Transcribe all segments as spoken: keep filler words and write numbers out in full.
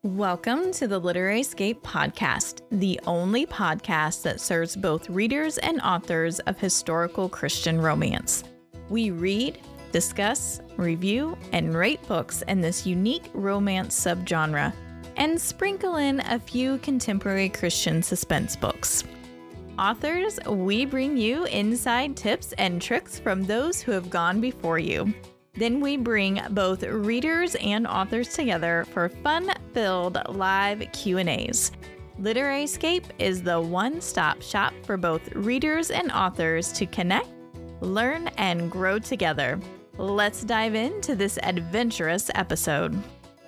Welcome to the Literary Escape Podcast, the only podcast that serves both readers and authors of historical Christian romance. We read, discuss, review, and rate books in this unique romance subgenre, and sprinkle in a few contemporary Christian suspense books. Authors, we bring you inside tips and tricks from those who have gone before you. Then we bring both readers and authors together for fun-filled live Q and A's. Literary Escape is the one-stop shop for both readers and authors to connect, learn, and grow together. Let's dive into this adventurous episode.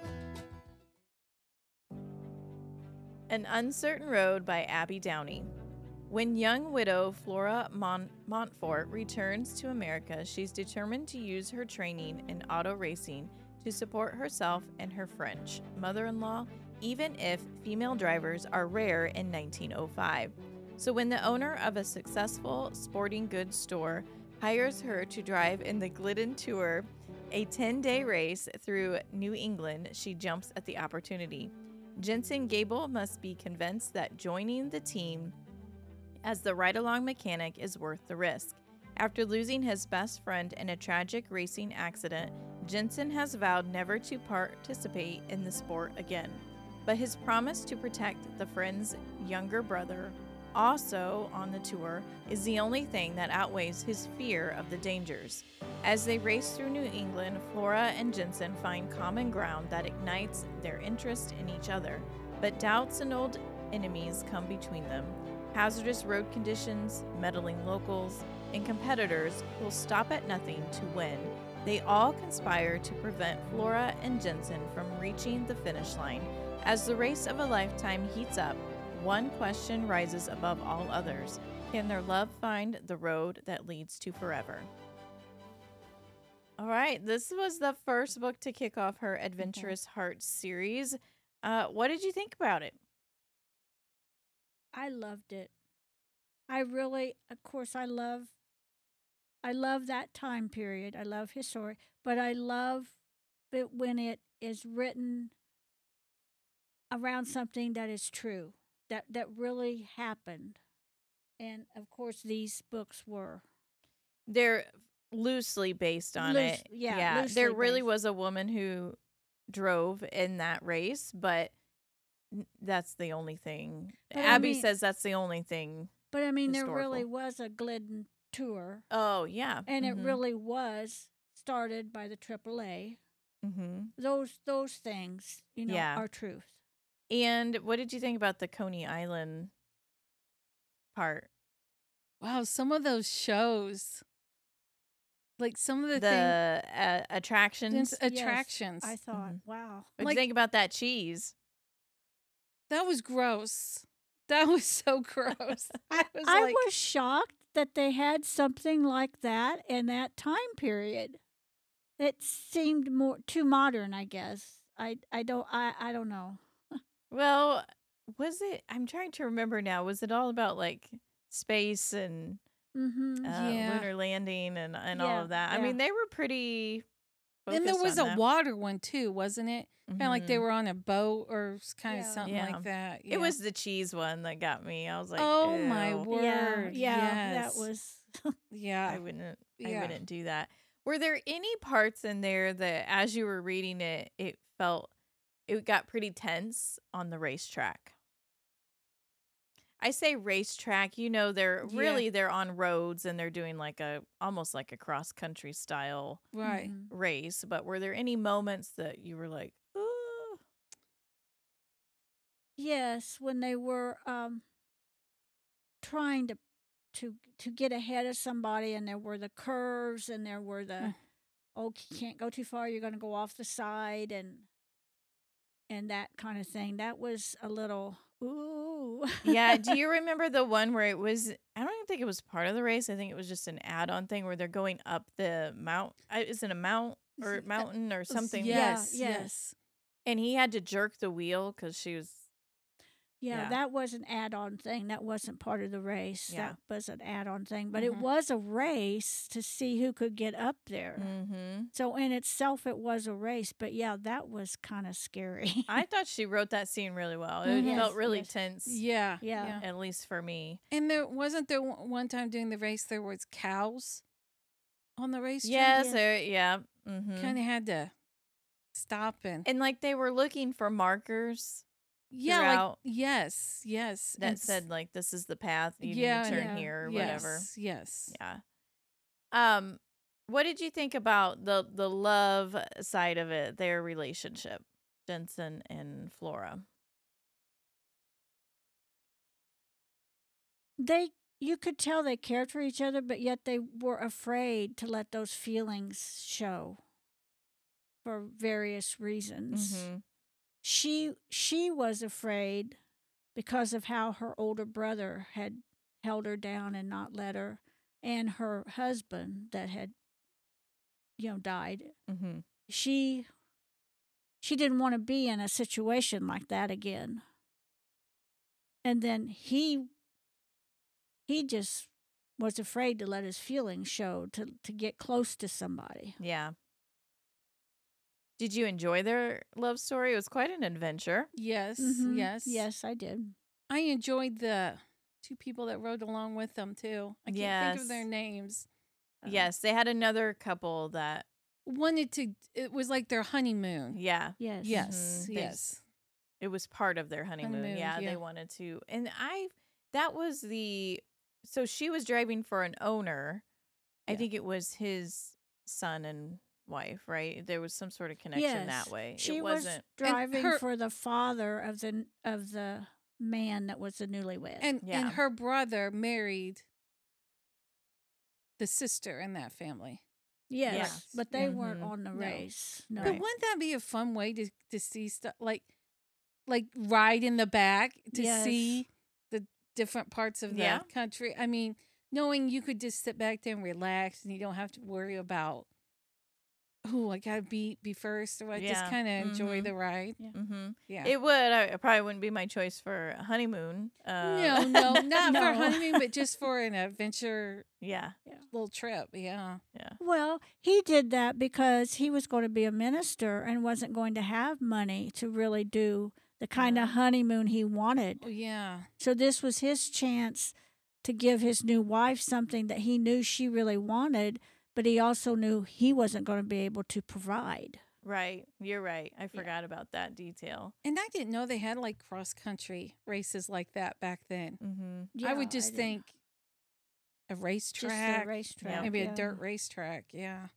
An Uncertain Road by Abby Downey. When young widow Flora Mon- Montfort returns to America, she's determined to use her training in auto racing to support herself and her French mother-in-law, even if female drivers are rare in nineteen oh five. So when the owner of a successful sporting goods store hires her to drive in the Glidden Tour, a ten-day race through New England, she jumps at the opportunity. Jensen Gable must be convinced that joining the team as the ride-along mechanic is worth the risk. After losing his best friend in a tragic racing accident, Jensen has vowed never to participate in the sport again. But his promise to protect the friend's younger brother, also on the tour, is the only thing that outweighs his fear of the dangers. As they race through New England, Flora and Jensen find common ground that ignites their interest in each other, but doubts and old enemies come between them. Hazardous road conditions, meddling locals, and competitors will stop at nothing to win. They all conspire to prevent Flora and Jensen from reaching the finish line. As the race of a lifetime heats up, one question rises above all others. Can their love find the road that leads to forever? All right, this was the first book to kick off her Adventurous Hearts series. Uh, what did you think about it? I loved it. I really, of course, I love, I love that time period. I love his story, but I love it when it is written around something that is true, that that really happened, and of course, these books were. They're loosely based on Loose, it. yeah, yeah. loosely There really based. was a woman who drove in that race, but n- that's the only thing. But I Abby mean- says that's the only thing. But I mean, there Historical. really was a Glidden tour, Oh, yeah. and it Mhm. really was started by the triple A. Mhm. Those those things, you know, Yeah. are truth. And what did you think about the Coney Island part? Wow, some of those shows, like some of the, The uh, things, attractions? Yes, attractions. I thought, Mhm. wow. What do like- you think about that cheese? That was gross. That was so gross. I was I like, was shocked that they had something like that in that time period. It seemed more too modern, I guess. I I don't I I don't know. Well, was it? I'm trying to remember now. Was it all about like space and Mhm. uh, Yeah. lunar landing and, and all Yeah, of that? I yeah. mean, they were pretty. and there focused was on a that. water one too, wasn't it? Kind of like they Mhm. were on a boat or kind of Yeah. something Yeah. like that. It yeah. was the cheese one that got me. I was like, oh my "Ew." word. Yeah, yeah, yes. that was Yeah. I wouldn't. I Yeah. wouldn't do that. Were there any parts in there that, as you were reading it, it felt it got pretty tense on the racetrack? I say racetrack. You know, they're Yeah. really they're on roads and they're doing like a almost like a cross country style Right. Mhm. race. But were there any moments that you were like, "Ooh"? Yes, when they were um trying to to to get ahead of somebody, and there were the curves, and there were the Mm. oh, you can't go too far, you're going to go off the side, and and that kind of thing. That was a little ooh. Yeah. Do you remember the one where it was? I don't even think it was part of the race. I think it was just an add-on thing where they're going up the mount. I- Is it a mount or S- uh, mountain or something? Yeah, Yes. yes. Yes. And he had to jerk the wheel because she was Yeah, Yeah. that was an add-on thing. That wasn't part of the race. Yeah. That was an add-on thing, but it Mhm. was a race to see who could get up there. Mm-hmm. So in itself, it was a race. But yeah, that was kind of scary. I thought she wrote that scene really well. It Mhm. felt Yes, really yes. tense, Yeah. Yeah. at least for me. And there wasn't there one one time during the race there was cows on the racetrack. Yes, Yes. there- yeah. Mm-hmm. Kind of had to stop and And like they were looking for markers yeah, like throughout yes, yes, that and s- said like this is the path you yeah, need to turn yeah, here or whatever. yes, yes. Yeah. Um, what did you think about the the love side of it, their relationship, Jensen and Flora? They, you could tell they cared for each other, but yet they were afraid to let those feelings show for various reasons. Mm-hmm. She she was afraid because of how her older brother had held her down and not let her, and her husband that had, you know, died. Mm-hmm. She she didn't want to be in a situation like that again. And then he he just was afraid to let his feelings show, to to get close to somebody. Yeah. Did you enjoy their love story? It was quite an adventure. Yes, Mhm. yes. Yes, I did. I enjoyed the two people that rode along with them too. I can't think of their Yes. names. Uh, Yes, they had another couple that, Wanted to it was like their honeymoon. yeah, Yes. Yes, Mhm. They- yes. it was part of their honeymoon. Honeymoon, Yeah, yeah. they wanted to. And I, that was the, so she was driving for an owner. I Yeah. think it was his son and wife, right? There was some sort of connection that Yes. way. She it was wasn't, driving her- for the father of the of the man that was the newlywed. And Yeah. and her brother married the sister in that family. yes, Yes. but they weren't Mhm. on the No. race. No. But Right. wouldn't that be a fun way to to see stuff like like ride in the back to Yes. see the different parts of the Yeah. country? I mean, knowing you could just sit back there and relax and you don't have to worry about oh, I gotta be be first or I just Yeah. kind of enjoy Mhm. the ride. mm-hmm. Yeah. It would. I, it probably wouldn't be my choice for a honeymoon. Uh, no, no, not No. for honeymoon, but just for an adventure yeah. little trip. Yeah. Yeah. Well, he did that because he was going to be a minister and wasn't going to have money to really do the kind Yeah. of honeymoon he wanted. Oh, yeah. So this was his chance to give his new wife something that he knew she really wanted, but he also knew he wasn't going to be able to provide. Right. You're right. I forgot about that detail. And I didn't know they had like cross country races like that back then. Mm-hmm. I Yeah, would just didn't- think a just racetrack, a racetrack. maybe yeah. a dirt racetrack. Yeah.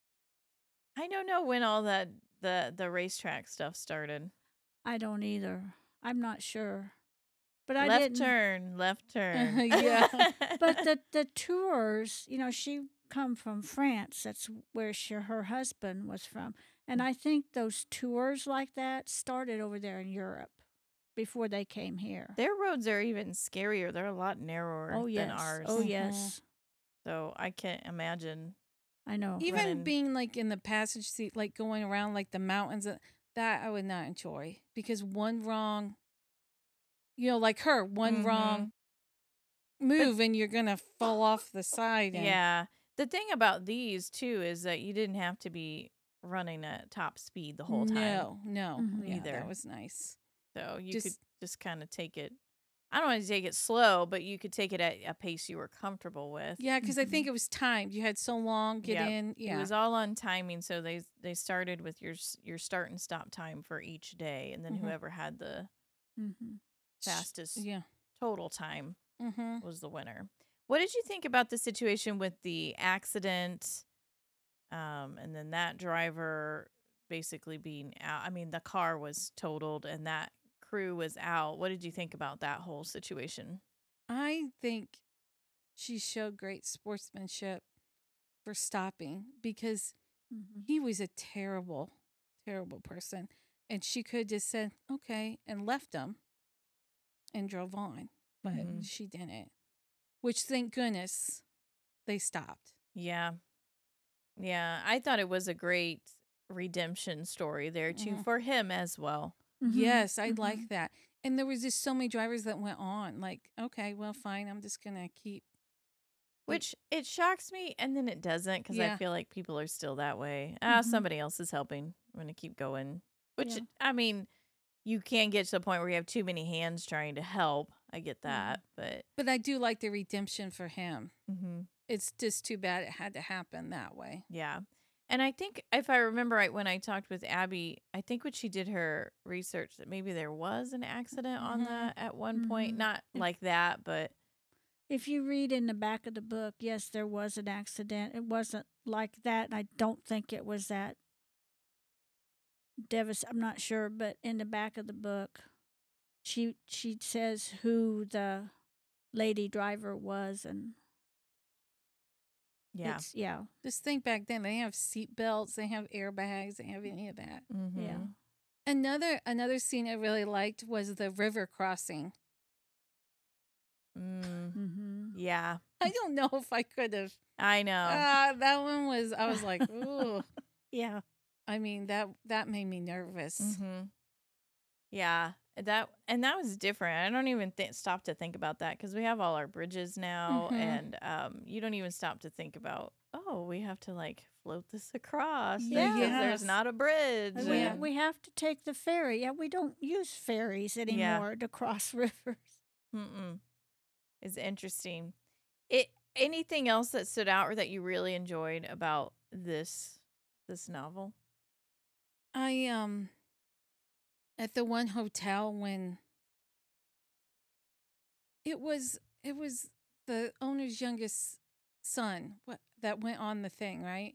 I don't know when all that the the racetrack stuff started. I don't either. I'm not sure. But I left didn't. turn, left turn. Yeah. But the the tours, you know, she come from France. That's where she, her husband was from, and I think those tours like that started over there in Europe before they came here. Their roads are even scarier. They're a lot narrower Oh yes. than ours. Oh Mhm. yes. So I can't imagine. I know. Even running- being like in the passage seat, like going around like the mountains, uh, that I would not enjoy because one wrong, you know, like her, one Mhm. wrong move and you're going to fall off the side. And, Yeah. The thing about these too is that you didn't have to be running at top speed the whole time. No, no. Mhm. Yeah, Either. that was nice. So you Just- could just kind of take it. I don't want to take it slow, but you could take it at a pace you were comfortable with. Yeah, because I think it was timed. You had so long, get Yep. in. Yeah. It was all on timing, so they they started with your s- your start and stop time for each day, and then Mhm. whoever had the Mm-hmm. fastest Yeah. total time Mm-hmm. was the winner. What did you think about the situation with the accident, um, and then that driver basically being out? I mean, the car was totaled, and that crew was out. What did you think about that whole situation? I think she showed great sportsmanship for stopping because Mm-hmm. he was a terrible, terrible person. And she could have just said, okay, and left him and drove on. But Mhm. she didn't, which thank goodness they stopped. Yeah. Yeah. I thought it was a great redemption story there, too, Mhm. for him as well. Mm-hmm. Yes, I Mhm. like that. And there was just so many drivers that went on. Like, okay, well, fine. I'm just gonna keep. Which it shocks me, and then it doesn't because I Yeah. feel like people are still that way. Ah, Mhm. somebody else is helping. I'm gonna keep going. Which Yeah. I mean, you can get to the point where you have too many hands trying to help. I get Yeah. that, but But I do like the redemption for him. mhm. It's just too bad it had to happen that way. Yeah. And I think if I remember right, when I talked with Abby, I think when she did her research that maybe there was an accident on Mhm. that at one point. Mhm. Not If- like that, but If you read in the back of the book, yes, there was an accident. It wasn't like that, and I don't think it was that devas. I'm not sure, but in the back of the book, she she says who the lady driver was, and yeah. it's yeah, Just think back then, they have seat belts, they have airbags, they have any of that. Mm-hmm. yeah. Another another scene I really liked was the river crossing. Mm, Mm-hmm. yeah. I don't know if I could have. I know. Uh, that one was. I was like, ooh. Yeah. I mean that that made me nervous. Mm-hmm. Yeah, that and that was different. I don't even th- stop to think about that because we have all our bridges now, Mhm. and um, you don't even stop to think about. Oh, we have to like float this across. Yeah. because there's Yes. not a bridge. And we, Yeah. and- we have to take the ferry. Yeah, we don't use ferries anymore to cross rivers. Mm-mm. It's interesting. It anything else that stood out or that you really enjoyed about this this novel? I um at the one hotel when it was it was the owner's youngest son what that went on the thing, right?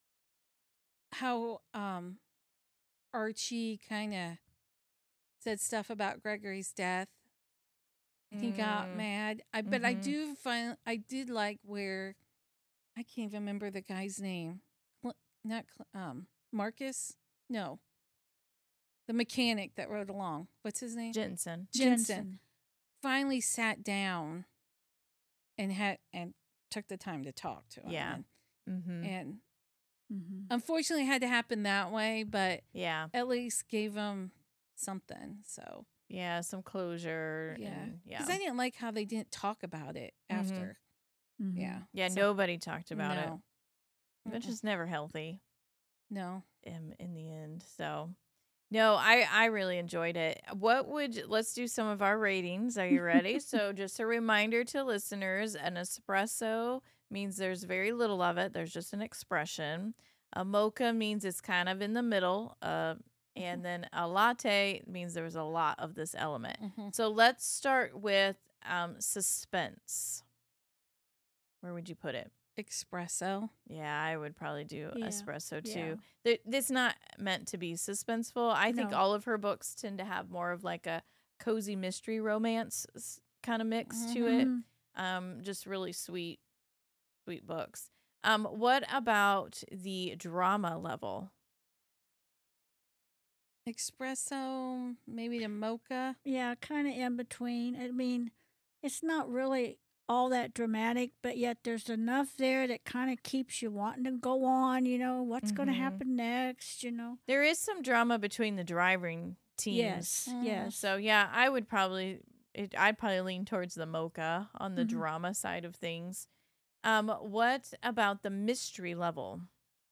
How um Archie kind of said stuff about Gregory's death. And he got Mm, mad. I but I mhm. do find I did like where I can't even remember the guy's name. Cl- not Cl- um Marcus? No. The mechanic that rode along. What's his name? Jensen. Jensen. Finally sat down and had and took the time to talk to him. Yeah. And, Mm-hmm. and Mm-hmm. unfortunately it had to happen that way, but Yeah. at least gave him something. So Yeah. Some closure. yeah. And, yeah. Because I didn't like how they didn't talk about it Mhm. after. Mm-hmm. Yeah. Yeah. So- Nobody talked about no. it, which Mm-mm. is never healthy. No. in, in the end. So, no, I I really enjoyed it. What would let's do some of our ratings. Are you ready? So, just a reminder to listeners: an espresso means there's very little of it. There's just an expression. A mocha means it's kind of in the middle. Uh, and then a latte means there's a lot of this element. Mhm. So let's start with um, suspense. Where would you put it? Espresso. Yeah, I would probably do Yeah, espresso yeah. too. Th- It's not meant to be suspenseful. I think No. all of her books tend to have more of like a cozy mystery romance kind of mix to it. Mhm. Um, just really sweet, sweet books. Um, what about the drama level? Espresso, maybe the mocha. Yeah, kind of in between. I mean, it's not really all that dramatic, but yet there's enough there that kind of keeps you wanting to go on. You know, what's going to Mhm. happen next? You know. There is some drama between the driving teams. Yes. Mhm. Yes. So yeah, I would probably it, I'd probably lean towards the mocha on the Mhm. drama side of things. Um, what about the mystery level?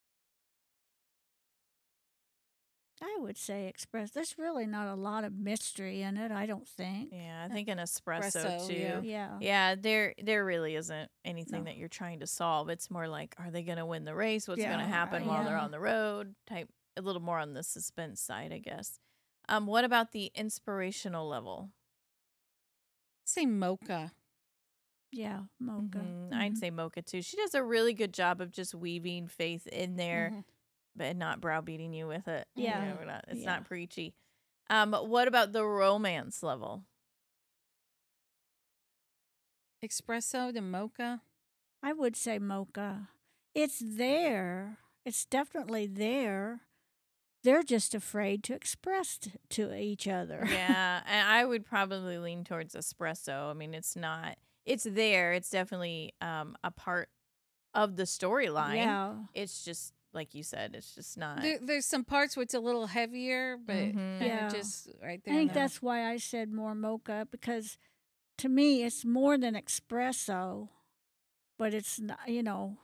I would say express. There's really not a lot of mystery in it. I don't think. Yeah, I think an espresso, Espresso, too. yeah. Yeah. Yeah. there there really isn't anything No. that you're trying to solve. It's more like, are they going to win the race? What's going to Yeah, happen while they're yeah. on the road? Type a little more on the suspense side, I guess. Um, what about the inspirational level? Say mocha. Yeah. Mocha. Mhm, I'd Mhm. say mocha too. She does a really good job of just weaving faith in there, Mhm. but not browbeating you with it. You Yeah. know, we're not, it's Yeah. not preachy. Um, what about the romance level? Espresso to mocha. I would say mocha. It's there. It's definitely there. They're just afraid to express t- to each other. Yeah, and I would probably lean towards espresso. I mean, it's not, it's there. It's definitely um, a part of the storyline. Yeah. It's just like you said, it's just not. There, there's some parts where it's a little heavier, but Mhm. kinda Yeah. just right I there. think in the- that's why I said more mocha, because to me it's more than espresso, but it's not, you know,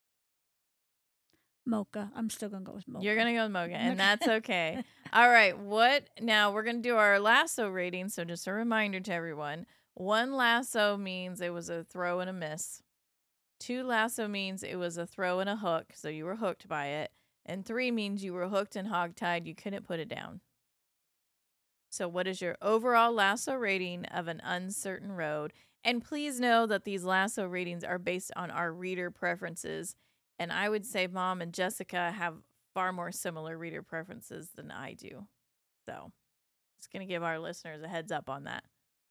mocha. I'm still gonna go with mocha. You're gonna go with mocha, and Okay. that's okay. All right, what now? We're gonna do our lasso rating. So just a reminder to everyone: one lasso means it was a throw and a miss. Two lasso means it was a throw and a hook, so you were hooked by it. And three means you were hooked and hogtied. You couldn't put it down. So, what is your overall lasso rating of An Uncertain Road? And please know that these lasso ratings are based on our reader preferences. And I would say Mom and Jessica have far more similar reader preferences than I do. So, just going to give our listeners a heads up on that.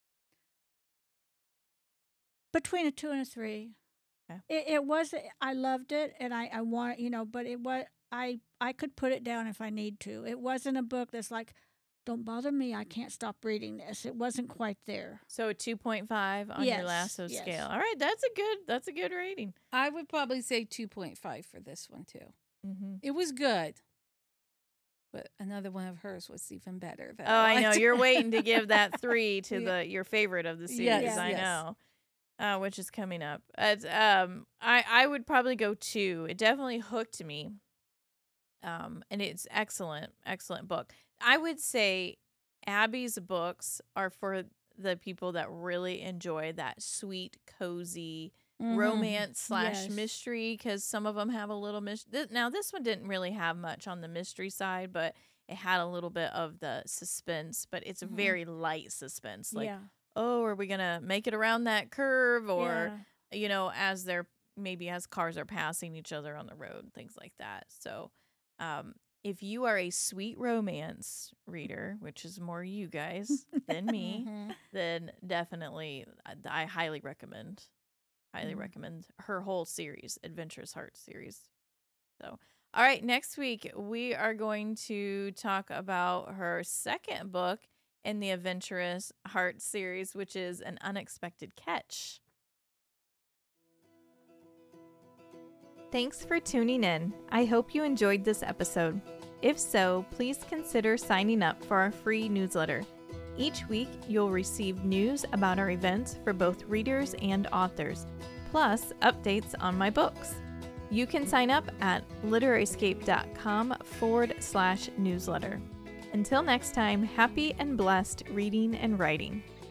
Between a two and a three. Okay. It, it was. I loved it, and I I want, you know, but it was. I I could put it down if I need to. It wasn't a book that's like, don't bother me. I can't stop reading this. It wasn't quite there. So, a two point five on Yes, your lasso yes. scale. All right, that's a good that's a good rating. I would probably say two point five for this one too. Mm-hmm. It was good, but another one of hers was even better. That Oh, I know. liked. You're waiting to give that three to Yeah. the your favorite of the series. Yes, I yes. know, uh, which is coming up. It's, um, I I would probably go two. It definitely hooked me. Um, and it's excellent, excellent book. I would say Abby's books are for the people that really enjoy that sweet, cozy Mhm. romance slash Yes. mystery, because some of them have a little mystery. Now, this one didn't really have much on the mystery side, but it had a little bit of the suspense, but it's a Mhm. very light suspense. Like, yeah. oh, are we going to make it around that curve? Or, yeah. you know, as they're maybe as cars are passing each other on the road, things like that. So, um, if you are a sweet romance reader, which is more you guys than me, Mhm. then definitely I, I highly recommend, highly Mhm. recommend her whole series, Adventurous Heart series. So, all right, next week we are going to talk about her second book in the Adventurous Heart series, which is An Unexpected Catch. Thanks for tuning in. I hope you enjoyed this episode. If so, please consider signing up for our free newsletter. Each week, you'll receive news about our events for both readers and authors, plus updates on my books. You can sign up at literaryscape.com forward slash newsletter. Until next time, happy and blessed reading and writing.